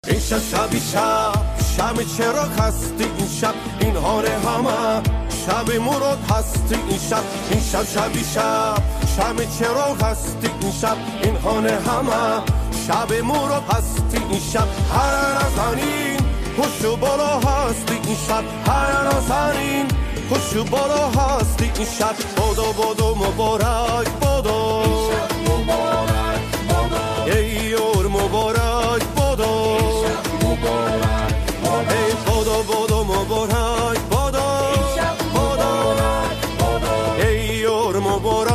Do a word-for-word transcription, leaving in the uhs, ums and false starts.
این شب شبی شب شب چرا هستی این شب این هاره همه شب مراد هستی این شب این شب شبی شب شب چرا هستی این شب این هاره همه شب مراد هستی این شب هر نزنین پشت بالا هستی این شب هر نزنین پشت بالا هستی این شب بادو بادو مبارک بادو مبارک بادو ای یور مبارک بادو مبارک بادو ای بادو بادو مبارک بادو مبارک بادو ای یور مبارک